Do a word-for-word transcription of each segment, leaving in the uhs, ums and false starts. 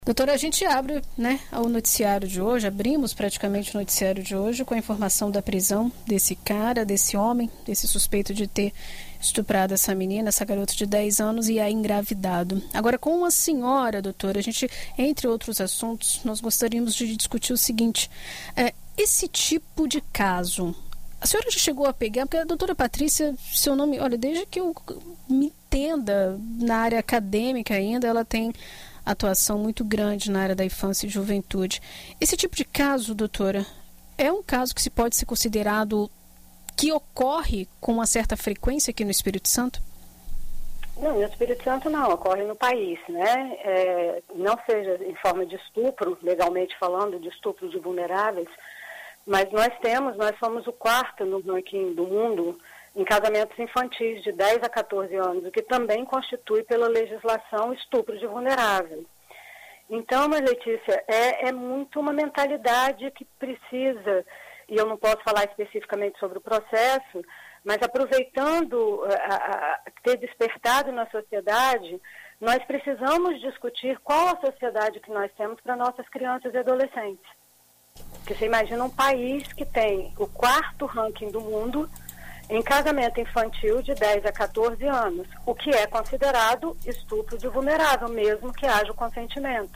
Doutora, a gente abre, né, o noticiário de hoje, abrimos praticamente o noticiário de hoje com a informação da prisão desse cara, desse homem, desse suspeito de ter estuprado essa menina, essa garota de dez anos e a engravidado. Agora, com a senhora, doutora, a gente, entre outros assuntos, nós gostaríamos de discutir o seguinte, é, esse tipo de caso, a senhora já chegou a pegar, porque a doutora Patrícia, seu nome, olha, desde que eu me entenda na área acadêmica ainda, ela tem atuação muito grande na área da infância e juventude. Esse tipo de caso, doutora, é um caso que se pode ser considerado que ocorre com uma certa frequência aqui no Espírito Santo? Não, no Espírito Santo não, ocorre no país, né? É, não seja em forma de estupro, legalmente falando, de estupro de vulneráveis, mas nós temos, nós somos o quarto no ranking do mundo em casamentos infantis de dez a quatorze anos, o que também constitui pela legislação estupro de vulnerável. Então, mas Letícia, é, é muito uma mentalidade que precisa, e eu não posso falar especificamente sobre o processo, mas aproveitando a, a, a ter despertado na sociedade, nós precisamos discutir qual a sociedade que nós temos para nossas crianças e adolescentes. Porque você imagina um país que tem o quarto ranking do mundo em casamento infantil de dez a quatorze anos, o que é considerado estupro de vulnerável, mesmo que haja o consentimento.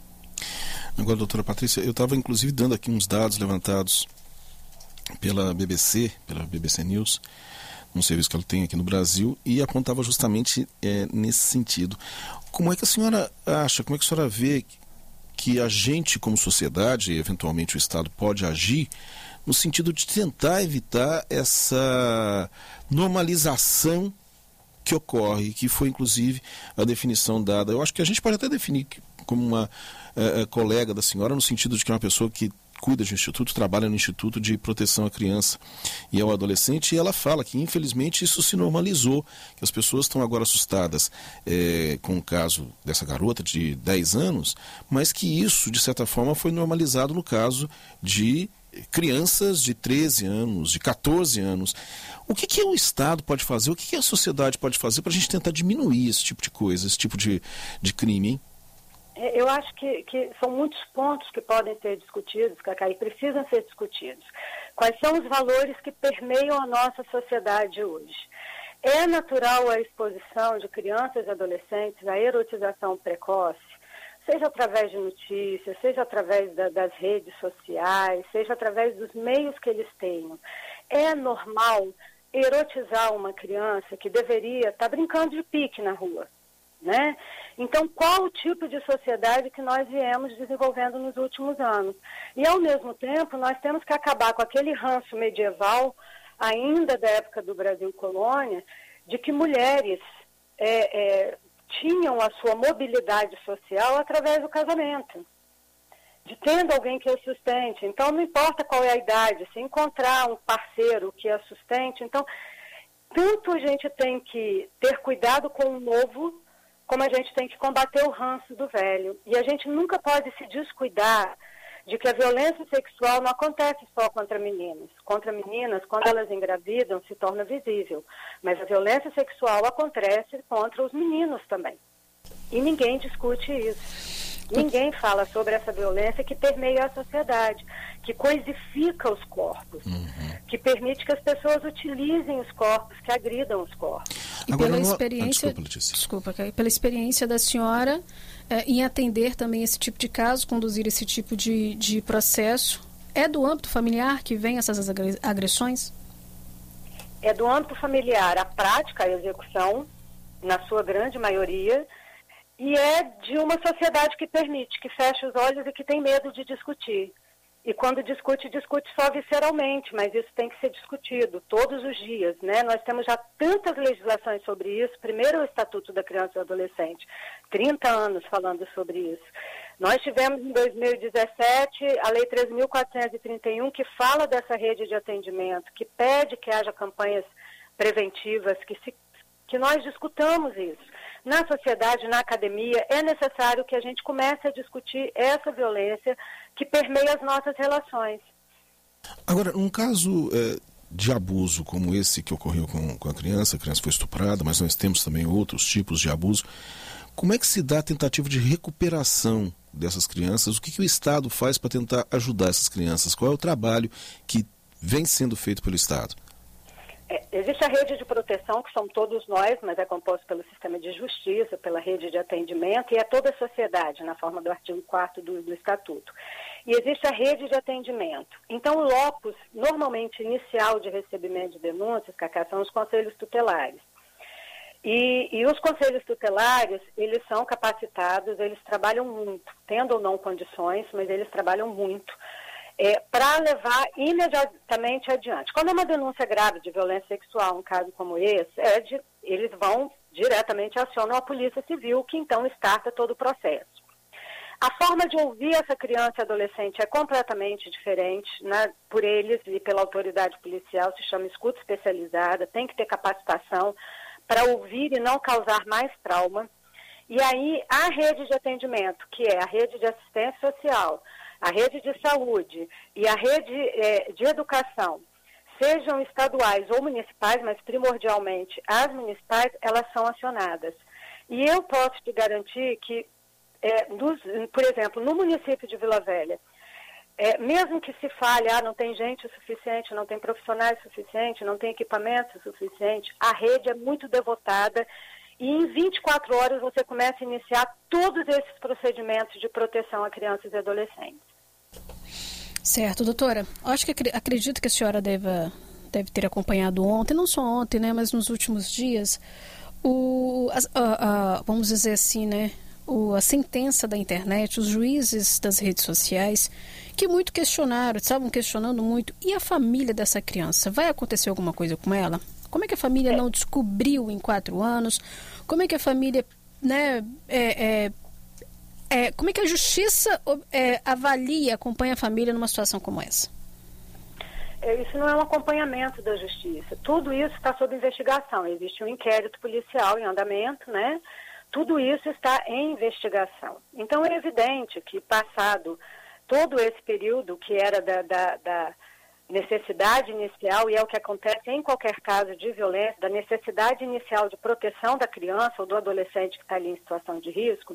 Agora, doutora Patrícia, eu estava inclusive dando aqui uns dados levantados pela B B C, pela B B C News, um serviço que ela tem aqui no Brasil, e apontava justamente é, nesse sentido. Como é que a senhora acha, como é que a senhora vê que a gente, como sociedade, e eventualmente o Estado, pode agir no sentido de tentar evitar essa normalização que ocorre, que foi inclusive a definição dada. Eu acho que a gente pode até definir como uma uh, colega da senhora, no sentido de que é uma pessoa que cuida de um instituto, trabalha no Instituto de Proteção à Criança e ao Adolescente, e ela fala que infelizmente isso se normalizou, que as pessoas estão agora assustadas é, com o caso dessa garota de dez anos, mas que isso de certa forma foi normalizado no caso de crianças de treze anos, de quatorze anos. O que, que o Estado pode fazer, o que, que a sociedade pode fazer para a gente tentar diminuir esse tipo de coisa, esse tipo de, de crime, hein? Eu acho que, que são muitos pontos que podem ser discutidos, Cacá, e precisam ser discutidos. Quais são os valores que permeiam a nossa sociedade hoje? É natural a exposição de crianças e adolescentes à erotização precoce, seja através de notícias, seja através da, das redes sociais, seja através dos meios que eles tenham. É normal erotizar uma criança que deveria estar brincando de pique na rua, né? Então, qual o tipo de sociedade que nós viemos desenvolvendo nos últimos anos? E, ao mesmo tempo, nós temos que acabar com aquele ranço medieval, ainda da época do Brasil colônia, de que mulheres é, é, tinham a sua mobilidade social através do casamento, de tendo alguém que a sustente. Então, não importa qual é a idade, se encontrar um parceiro que a sustente. Então, tanto a gente tem que ter cuidado com o novo, como a gente tem que combater o ranço do velho. E a gente nunca pode se descuidar de que a violência sexual não acontece só contra meninos. Contra meninas, quando elas engravidam, se torna visível. Mas a violência sexual acontece contra os meninos também. E ninguém discute isso. Ninguém fala sobre essa violência que permeia a sociedade, que coisifica os corpos, uhum. que permite que as pessoas utilizem os corpos, que agridam os corpos. E Agora, pela não... experiência, ah, desculpa, desculpa, pela experiência da senhora é, em atender também esse tipo de caso, conduzir esse tipo de, de processo, é do âmbito familiar que vem essas agressões? É do âmbito familiar a prática, a execução, na sua grande maioria, e é de uma sociedade que permite, que fecha os olhos e que tem medo de discutir. E quando discute, discute só visceralmente, mas isso tem que ser discutido todos os dias, né? Nós temos já tantas legislações sobre isso. Primeiro o Estatuto da Criança e do Adolescente, trinta anos falando sobre isso. Nós tivemos em dois mil e dezessete a Lei treze mil quatrocentos e trinta e um, que fala dessa rede de atendimento, que pede que haja campanhas preventivas, que, se, que nós discutamos isso. Na sociedade, na academia, é necessário que a gente comece a discutir essa violência que permeia as nossas relações. Agora, um caso é, de abuso como esse que ocorreu com, com a criança, a criança foi estuprada, mas nós temos também outros tipos de abuso. Como é que se dá a tentativa de recuperação dessas crianças, o que, que o Estado faz para tentar ajudar essas crianças? Qual é o trabalho que vem sendo feito pelo Estado? É, existe a rede de proteção, que são todos nós, mas é composto pelo sistema de justiça, pela rede de atendimento, e é toda a sociedade, na forma do artigo quarto do, do Estatuto. E existe a rede de atendimento. Então, o locus, normalmente inicial de recebimento de denúncias, Cacá, são os conselhos tutelares. E, e os conselhos tutelares, eles são capacitados, eles trabalham muito, tendo ou não condições, mas eles trabalham muito, é, para levar imediatamente adiante. Quando é uma denúncia grave de violência sexual, um caso como esse, é de, eles vão diretamente acionam a Polícia Civil, que então starta todo o processo. A forma de ouvir essa criança e adolescente é completamente diferente, né, por eles e pela autoridade policial, se chama escuta especializada, tem que ter capacitação para ouvir e não causar mais trauma. E aí a rede de atendimento, que é a rede de assistência social, a rede de saúde e a rede é, de educação, sejam estaduais ou municipais, mas primordialmente as municipais, elas são acionadas. E eu posso te garantir que, é, nos, por exemplo, no município de Vila Velha, é, mesmo que se fale, ah, não tem gente o suficiente, não tem profissionais suficientes, não tem equipamento suficiente, a rede é muito devotada e em vinte e quatro horas você começa a iniciar todos esses procedimentos de proteção a crianças e adolescentes. Certo, doutora. Acho que acredito que a senhora deve, deve ter acompanhado ontem, não só ontem, né, mas nos últimos dias, o, a, a, a, vamos dizer assim, né, o, a sentença da internet, os juízes das redes sociais, que muito questionaram, estavam questionando muito, e a família dessa criança? Vai acontecer alguma coisa com ela? Como é que a família é. não descobriu em quatro anos? Como é que a família, né, é, é, É, como é que a justiça é, avalia, acompanha a família numa situação como essa? Isso não é um acompanhamento da justiça. Tudo isso está sob investigação. Existe um inquérito policial em andamento, né? Tudo isso está em investigação. Então é evidente que, passado todo esse período que era da, da, da necessidade inicial, e é o que acontece em qualquer caso de violência, da necessidade inicial de proteção da criança ou do adolescente que está ali em situação de risco,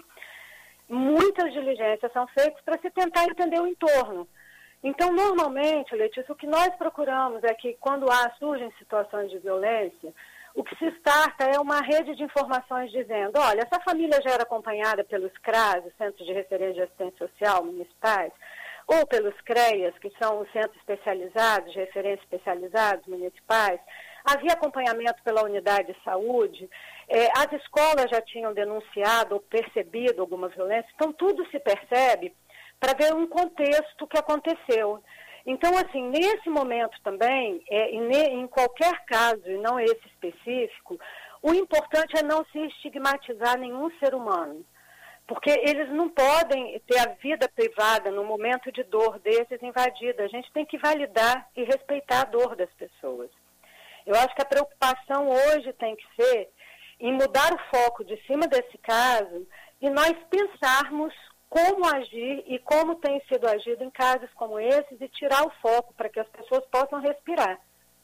muitas diligências são feitas para se tentar entender o entorno. Então, normalmente, Letícia, o que nós procuramos é que, quando há, surgem situações de violência, o que se starta é uma rede de informações dizendo, olha, essa família já era acompanhada pelos C R A S, Centros de Referência de Assistência Social municipais, ou pelos CREAS, que são os Centros Especializados, de Referência Especializados municipais, havia acompanhamento pela unidade de saúde, eh, as escolas já tinham denunciado ou percebido alguma violência, então tudo se percebe para ver um contexto que aconteceu. Então, assim, nesse momento também, é, em qualquer caso, e não esse específico, o importante é não se estigmatizar nenhum ser humano, porque eles não podem ter a vida privada no momento de dor desses invadida. A gente tem que validar e respeitar a dor das pessoas. Eu acho que a preocupação hoje tem que ser em mudar o foco de cima desse caso e nós pensarmos como agir e como tem sido agido em casos como esses e tirar o foco para que as pessoas possam respirar.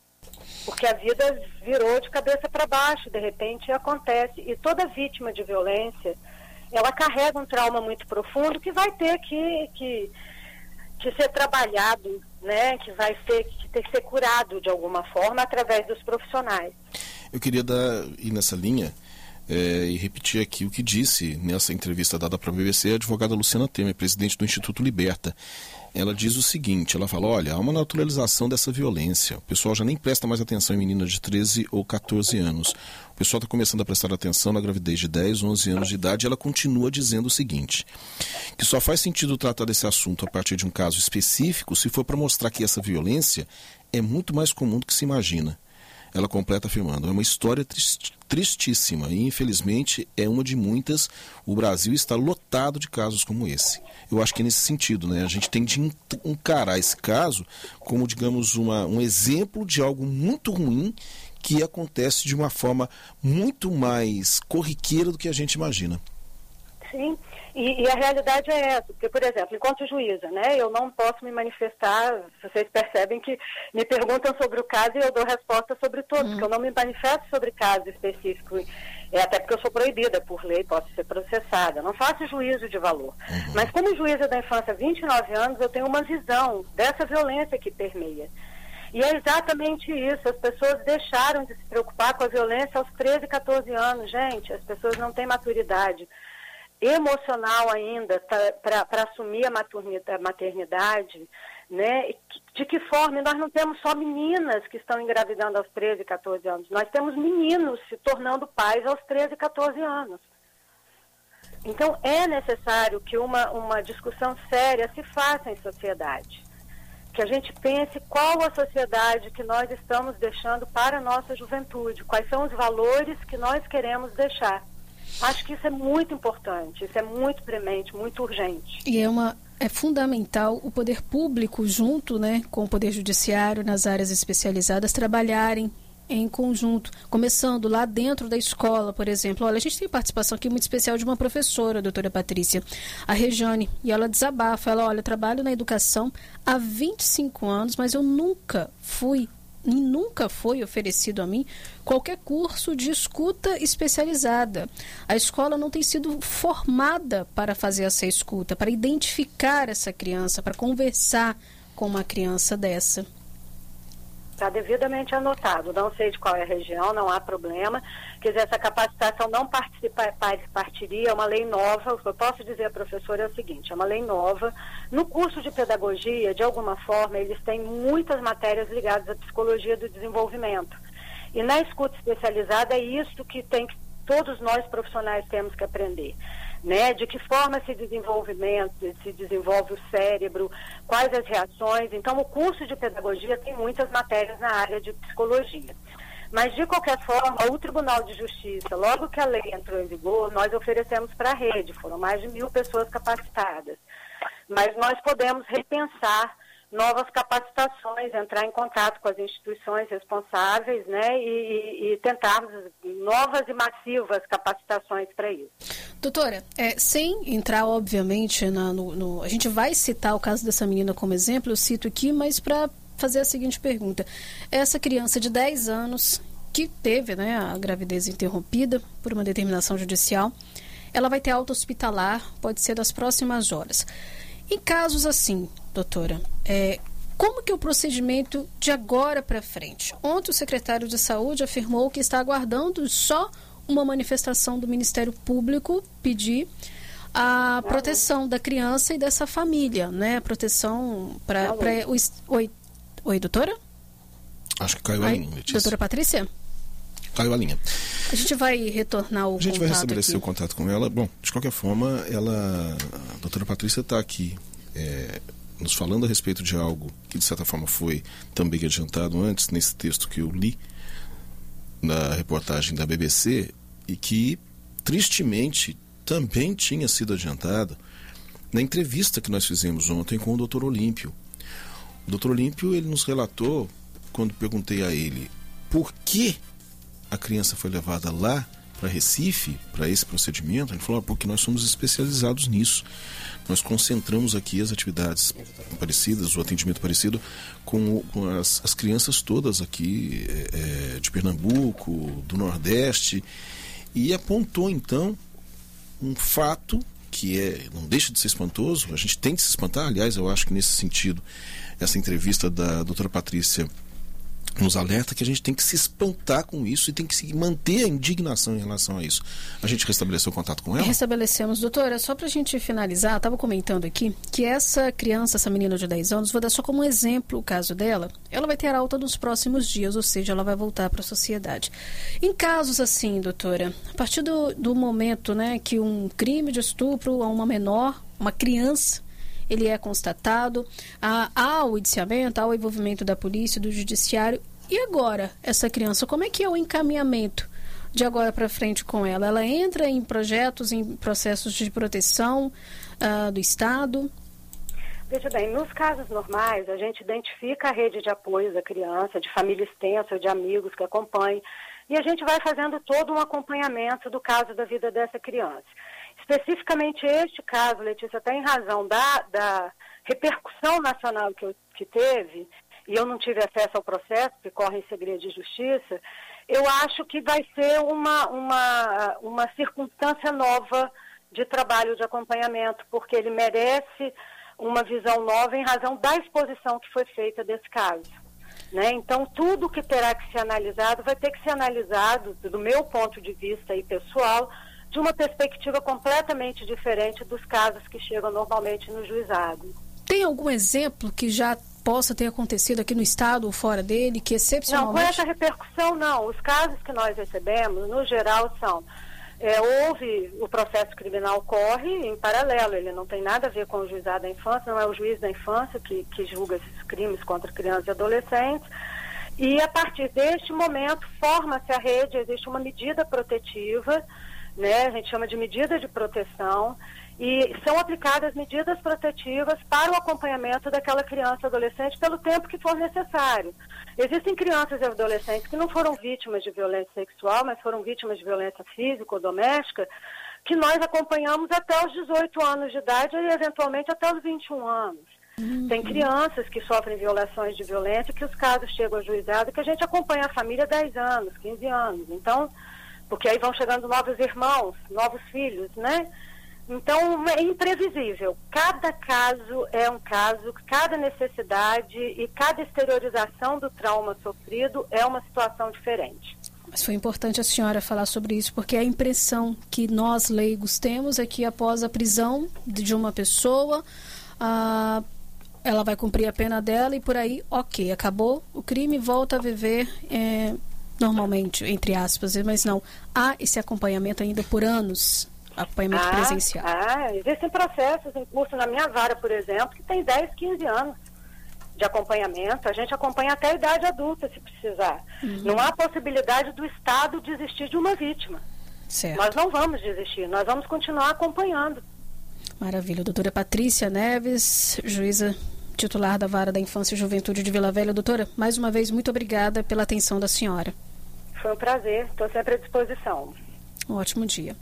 Porque a vida virou de cabeça para baixo, de repente acontece. E toda vítima de violência, ela carrega um trauma muito profundo que vai ter que, que, que ser trabalhado, né? Que vai ter que ter que ser curado de alguma forma através dos profissionais. Eu queria dar, ir nessa linha é, e repetir aqui o que disse nessa entrevista dada para a B B C a advogada Luciana Temer, presidente do Instituto Liberta. Ela diz o seguinte, ela fala, olha, há uma naturalização dessa violência, o pessoal já nem presta mais atenção em meninas de treze ou catorze anos, o pessoal está começando a prestar atenção na gravidez de dez, onze anos de idade, e ela continua dizendo o seguinte, que só faz sentido tratar desse assunto a partir de um caso específico se for para mostrar que essa violência é muito mais comum do que se imagina. Ela completa afirmando, é uma história trist, tristíssima e infelizmente é uma de muitas. O Brasil está lotado de casos como esse. Eu acho que é nesse sentido, né? A gente tem de encarar esse caso como, digamos, uma, um exemplo de algo muito ruim que acontece de uma forma muito mais corriqueira do que a gente imagina. Sim, e, e a realidade é essa, porque, por exemplo, enquanto juíza, né, eu não posso me manifestar, vocês percebem que me perguntam sobre o caso e eu dou resposta sobre todos, uhum. porque eu não me manifesto sobre caso específico É até porque eu sou proibida por lei, posso ser processada. Não faço juízo de valor. Uhum. Mas como juíza da infância há vinte e nove anos, eu tenho uma visão dessa violência que permeia. E é exatamente isso, as pessoas deixaram de se preocupar com a violência aos treze, quatorze anos. Gente, as pessoas não têm maturidade emocional ainda para assumir a maternidade, né? De que forma? Nós não temos só meninas que estão engravidando aos treze, quatorze anos, nós temos meninos se tornando pais aos treze, quatorze anos. Então é necessário que uma, uma discussão séria se faça em sociedade, que a gente pense qual a sociedade que nós estamos deixando para a nossa juventude, quais são os valores que nós queremos deixar. Acho que isso é muito importante, isso é muito premente, muito urgente. E é, uma, é fundamental o poder público, junto, né, com o poder judiciário, nas áreas especializadas, trabalharem em conjunto, começando lá dentro da escola, por exemplo. Olha, a gente tem participação aqui muito especial de uma professora, a doutora Patrícia, a Regiane, e ela desabafa, ela, olha, eu trabalho na educação há vinte e cinco anos, mas eu nunca fui e nunca foi oferecido a mim qualquer curso de escuta especializada. A escola não tem sido formada para fazer essa escuta, para identificar essa criança, para conversar com uma criança dessa. Está devidamente anotado, não sei de qual é a região, não há problema. Quer dizer, essa capacitação não participa, partiria, é uma lei nova. O que eu posso dizer à professora é o seguinte, é uma lei nova. No curso de pedagogia, de alguma forma, eles têm muitas matérias ligadas à psicologia do desenvolvimimento. E na escuta especializada é isso que, tem que todos nós profissionais temos que aprender. Né, de que forma se desenvolvimento, se desenvolve o cérebro, quais as reações. Então, o curso de pedagogia tem muitas matérias na área de psicologia. Mas, de qualquer forma, o Tribunal de Justiça, logo que a lei entrou em vigor, nós oferecemos para a rede, foram mais de mil pessoas capacitadas. Mas nós podemos repensar novas capacitações, entrar em contato com as instituições responsáveis, né, e, e, e tentarmos novas e massivas capacitações para isso. Doutora, é, sem entrar, obviamente, na, no, no, a gente vai citar o caso dessa menina como exemplo, eu cito aqui, mas para fazer a seguinte pergunta. Essa criança de dez anos, que teve, né, a gravidez interrompida por uma determinação judicial, ela vai ter alta hospitalar, pode ser das próximas horas. Em casos assim, doutora, é, como que é o procedimento de agora para frente? Ontem o secretário de Saúde afirmou que está aguardando só uma manifestação do Ministério Público pedir a proteção da criança e dessa família, né? A proteção para... o... Oi, oi, doutora? Acho que caiu a linha, Letícia. Doutora Patrícia? Caiu a linha. A gente vai retornar o contato. A gente vai restabelecer aqui. o contato com ela. Bom, de qualquer forma, ela, a doutora Patrícia está aqui é, nos falando a respeito de algo que, de certa forma, foi também adiantado antes, nesse texto que eu li, na reportagem da B B C, e que, tristemente, também tinha sido adiantado na entrevista que nós fizemos ontem com o doutor Olímpio. O doutor Olímpio, ele nos relatou, quando perguntei a ele por que a criança foi levada lá para Recife, para esse procedimento, ele falou, ah, porque nós somos especializados nisso. Nós concentramos aqui as atividades parecidas, o atendimento parecido com, com as, as crianças todas aqui é, de Pernambuco, do Nordeste, e apontou então um fato que é, não deixa de ser espantoso, a gente tem que se espantar, aliás, eu acho que nesse sentido, essa entrevista da doutora Patrícia nos alerta que a gente tem que se espantar com isso e tem que se manter a indignação em relação a isso. A gente restabeleceu o contato com ela? Restabelecemos, doutora. Só para a gente finalizar, estava comentando aqui que essa criança, essa menina de dez anos, vou dar só como um exemplo o caso dela, ela vai ter alta nos próximos dias, ou seja, ela vai voltar para a sociedade. Em casos assim, doutora, a partir do, do momento, né, que um crime de estupro a uma menor, uma criança, ele é constatado, há, há o indiciamento, há o envolvimento da polícia, do judiciário. E agora, essa criança, como é que é o encaminhamento de agora para frente com ela? Ela entra em projetos, em processos de proteção uh, do Estado? Veja bem, nos casos normais, a gente identifica a rede de apoio da criança, de família extensa, de amigos que acompanhem, e a gente vai fazendo todo um acompanhamento do caso da vida dessa criança. Especificamente este caso, Letícia, até em razão da, da repercussão nacional que, eu, que teve, e eu não tive acesso ao processo, porque corre em segredo de justiça, eu acho que vai ser uma, uma, uma circunstância nova de trabalho de acompanhamento, porque ele merece uma visão nova em razão da exposição que foi feita desse caso. Né? Então, tudo que terá que ser analisado vai ter que ser analisado, do meu ponto de vista aí pessoal, de uma perspectiva completamente diferente dos casos que chegam normalmente no juizado. Tem algum exemplo que já possa ter acontecido aqui no estado ou fora dele, que excepcionalmente... Não, com essa repercussão, não. Os casos que nós recebemos, no geral, são... É, houve, o processo criminal corre em paralelo, ele não tem nada a ver com o juizado da infância, não é o juiz da infância que, que julga esses crimes contra crianças e adolescentes, e a partir deste momento forma-se a rede, existe uma medida protetiva, né, a gente chama de medida de proteção, e são aplicadas medidas protetivas para o acompanhamento daquela criança e adolescente pelo tempo que for necessário. Existem crianças e adolescentes que não foram vítimas de violência sexual, mas foram vítimas de violência física ou doméstica, que nós acompanhamos até os dezoito anos de idade e eventualmente até os vinte e um anos. Uhum. Tem crianças que sofrem violações de violência, que os casos chegam ao juizado, que a gente acompanha a família há dez anos, quinze anos. Então, porque aí vão chegando novos irmãos, novos filhos, né? Então, é imprevisível. Cada caso é um caso, cada necessidade e cada exteriorização do trauma sofrido é uma situação diferente. Mas foi importante a senhora falar sobre isso, porque a impressão que nós leigos temos é que após a prisão de uma pessoa, ah, ela vai cumprir a pena dela e por aí, ok, acabou o crime, volta a viver é, normalmente, entre aspas, mas não, há esse acompanhamento ainda por anos. Acompanhamento ah, presencial. Ah, existem processos em curso na minha vara, por exemplo, que tem dez, quinze anos de acompanhamento. A gente acompanha até a idade adulta, se precisar. Uhum. Não há possibilidade do Estado desistir de uma vítima. Certo. Nós não vamos desistir, nós vamos continuar acompanhando. Maravilha. Doutora Patrícia Neves, juíza titular da Vara da Infância e Juventude de Vila Velha. Doutora, mais uma vez, muito obrigada pela atenção da senhora. Foi um prazer, estou sempre à disposição. Um ótimo dia.